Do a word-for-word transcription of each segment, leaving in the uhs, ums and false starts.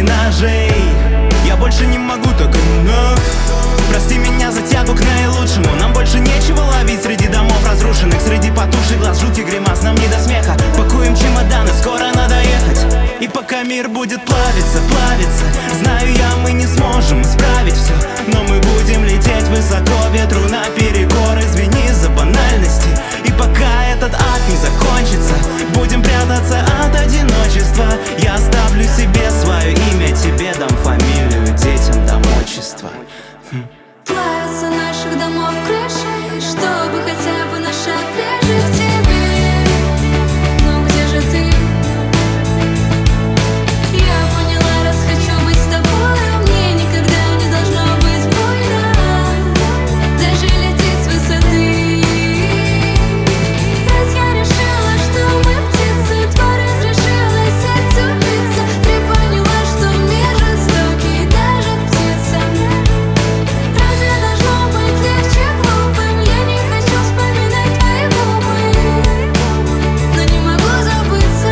ножей. Я больше не могу так вновь. Прости меня за тягу к наилучшему. Нам больше нечего ловить среди домов разрушенных, среди потухших глаз, жути гримас. Нам не до смеха, пакуем чемоданы, скоро надо ехать. И пока мир будет плавиться, плавиться, знаю я, мы не сможем исправить все, но мы будем лететь высоко ветру наперекор. Извини за банальности. И пока этот ад не закончится, будем прятаться от одиночества. Я оставлю себе свое имя, тебе дам фамилию, детям дам отчество. Плавятся наших домов крыши, чтобы хотя бы на шаг ближе к тебе. Но где же ты? Я поняла, раз хочу быть с тобой, мне никогда не должно быть больно, даже лететь с высоты. Ведь я решила, что мы птицы, тварь разрешила сердцу биться. Ты поняла, что мир жестокий, даже птицам. Разве должно быть легче глупым? Я не хочу вспоминать твои губы, но не могу забыться.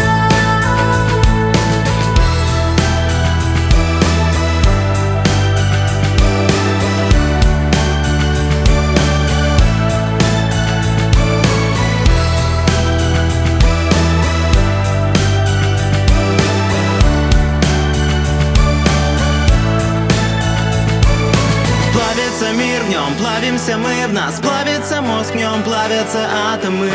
Плавится мир, в нем плавимся мы, в нас плавится мозг, в нем плавятся атомы.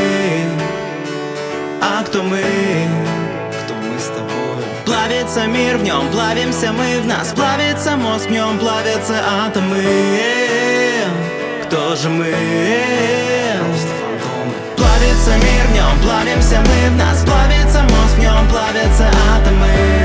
А кто мы? Кто мы с тобой? Плавится мир, в нем плавимся мы, в нас плавится мозг, в нем плавятся атомы. Кто же мы? Просто фантомы. Плавится мир, в нем плавимся мы, в нас плавится мозг, в нем плавятся атомы.